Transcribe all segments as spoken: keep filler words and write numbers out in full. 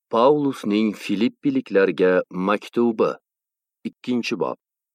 Pavlusning Filippiliklarga maktubi ikkinchi bob.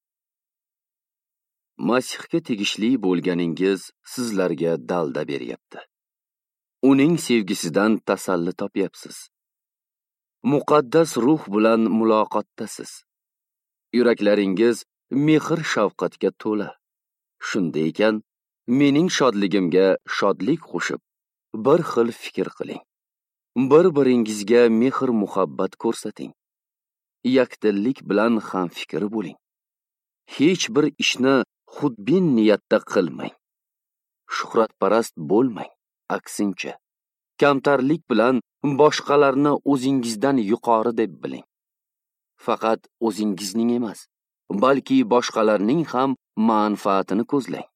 Masihga tegishli bo'lganingiz sizlarga dalda beryapti. Uning sevgisidan tasalli topyapsiz. Muqaddas ruh bilan muloqotdasiz. Yuraklaringiz mehr shafqatga to'la. Shunday ekan, mening shodligimga shodlik qo'shib, bir xil fikr qiling. Bir-biringizga mehr muhabbat ko'rsating. Yakdillik bilan ham fikr bo'ling. Hech bir ishni xudbin niyatda qilmang. Shuhratparast bo'lmang. Aksincha, kamtarlik bilan boshqalarni o'zingizdan yuqori deb biling. Faqat o'zingizning emas, balki boshqalarning ham manfaatini ko'zlang.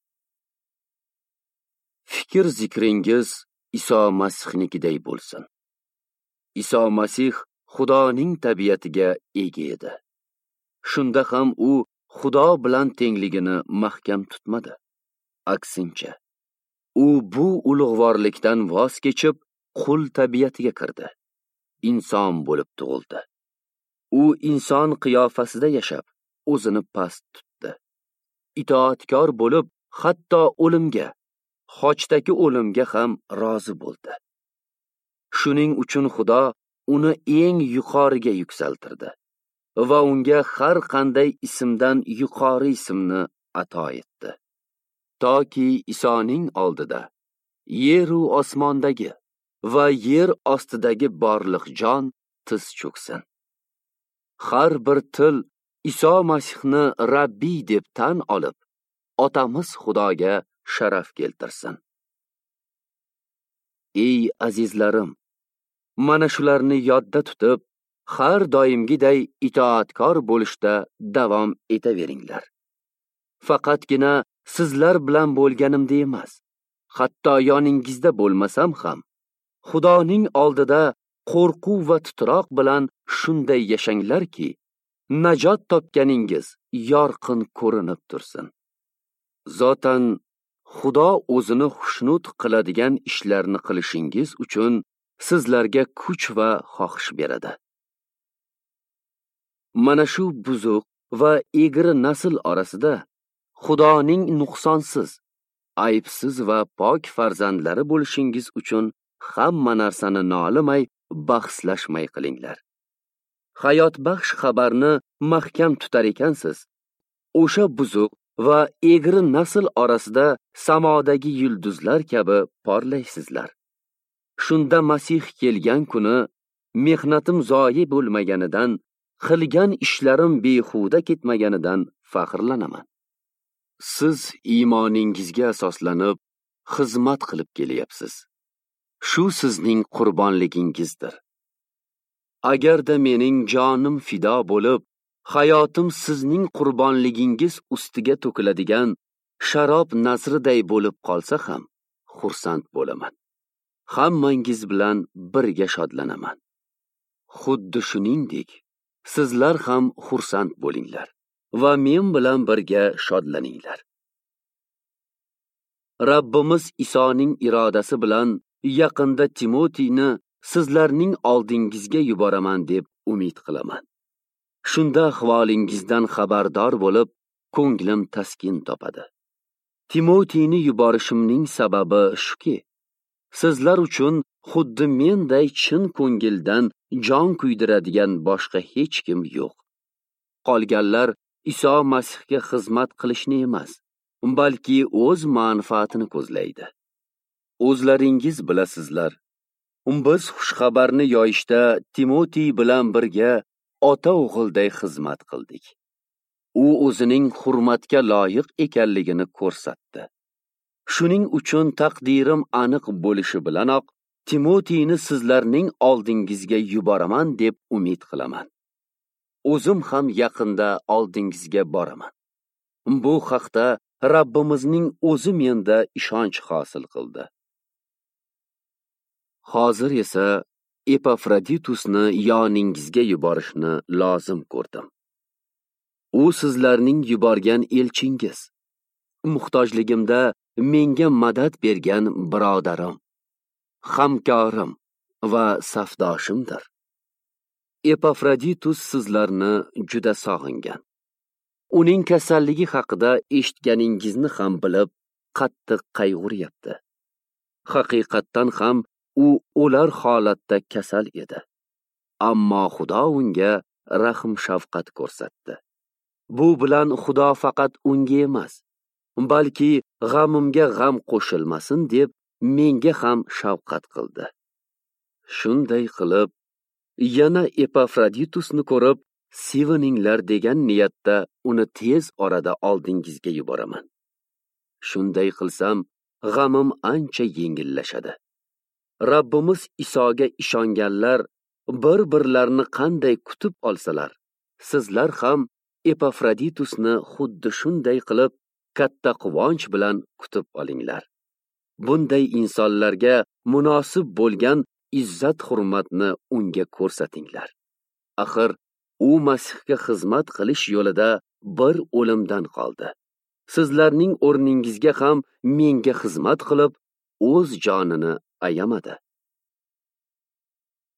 Fikr zikringiz Iso Masihnikiday bo'lsin. Iso Masih Xudoning tabiatiga ega edi. Shunda ham u Xudo bilan tengligini mahkam tutmadi. Aksincha, u bu ulug'vorlikdan voz kechib, qul tabiatiga kirdi. Inson bo'lib tug'ildi. U inson qiyofasida yashab, o'zini past tutdi. Itoatkor bo'lib, hatto o'limga, xochdagi o'limga ham rozi bo'ldi. Shuning uchun Xudo uni eng yuqoriga yuksaltirdi va unga har qanday ismdan yuqori ismni ato etdi. Toki Isoning oldida yer u osmondagi va yer ostidagi borliq jon tiz cho'ksin. Har bir til Iso Masihni Rabbiy deb tan olib, Otamiz Xudoga sharaf keltirsin. Ey azizlarim, mana shularni yodda tutib, har doimgiday itoatkor bo'lishda davom etaveringlar. Faqatgina sizlar bilan bo'lganimda emas, hatto yoningizda bo'lmasam ham, Xudoning oldida qo'rquv va titroq bilan shunday yashanglarki, najot topganingiz yorqin ko'rinib tursin. Zotan Xudo o'zini xushnud qiladigan ishlarni qilishingiz uchun sizlarga kuch va xohish beradi. Mana shu buzuq va egri nasl orasida Xudoning nuqsonsiz, aybsiz va pok farzandlari bo'lishingiz uchun hamma narsani nolimay, bahslashmay qilinglar. Hayot baxsh xabarni mahkam tutar ekansiz. O'sha buzuq va egri nasl orasida samodagi yulduzlar kabi porlaysizlar. Shunda Masih kelgan kuni mehnatim zoyi bo'lmaganidan, qilgan ishlarim behuda ketmaganidan faxrlanaman. Siz iymoningizga asoslanib xizmat qilib kelyapsiz. Shu sizning qurbonligingizdir. Agarda mening jonim fido bo'lib, hayotim sizning qurbonligingiz ustiga to'kiladigan sharob nazriday bo'lib qolsa ham, xursand bo'laman. Hammangiz bilan birga shodlanaman. Xuddi shuningdek, sizlar ham xursand bo'linglar va men bilan birga shodlaninglar. Rabbimiz Isoning irodasi bilan yaqinda Timotiyni sizlarning oldingizga yuboraman deb umid qilaman. Shunda ahvolingizdan xabardor bo'lib, ko'nglim taskin topadi. Timotiyni yuborishimning sababi shuki, sizlar uchun xuddi menday chin ko'ngildan jon kuydiradigan boshqa hech kim yo'q. Qolganlar Iso Masihga xizmat qilishni emas, balki o'z manfaatini ko'zlaydi. O'zlaringiz bilasizlar, biz xushxabarni yoyishda Timotiy bilan birga ota o'g'ilday xizmat qildik. U o'zining hurmatga loyiq ekanligini ko'rsatdi. Shuning uchun taqdirim aniq bo'lishi bilanoq Timotiyni sizlarning oldingizga yuboraman deb umid qilaman. O'zim ham yaqinda oldingizga boraman. Bu haqda Rabbimizning o'zi menda ishonch hosil qildi. Hozir esa Epafroditusni yoningizga yuborishni lozim ko'rdim. U sizlarning yuborgan elchingiz, muhtojligimda menga madad bergan birodarim, hamkorim va safdoshimdir. Epafroditus sizlarni juda sog'ingan. Uning kasalligi haqida eshitganingizni ham bilib, qattiq qayg'uryapti. Haqiqatdan ham u o'lar holatda kasal edi. Ammo Xudo unga rahm shafqat ko'rsatdi. Bu bilan Xudo faqat unga emas, balki g'amimga g'am qo'shilmasin deb menga ham shafqat qildi. Shunday qilib, yana Epafroditusni ko'rib, sevininglar degan niyatda uni tez orada oldingizga yuboraman. Shunday qilsam, g'amim ancha yengillashadi. Rabbimiz Isoga ishonganlar bir-birlarini qanday kutib olsalar, sizlar ham Epafroditusni xuddi shunday qilib katta quvonch bilan kutib olinglar. Bunday insonlarga munosib bo'lgan izzat hurmatni unga ko'rsatinglar. Axir u Masihga xizmat qilish yo'lida bir o'limdan qoldi. Sizlarning o'rningizga ham menga xizmat qilib, o'z jonini ayamadi.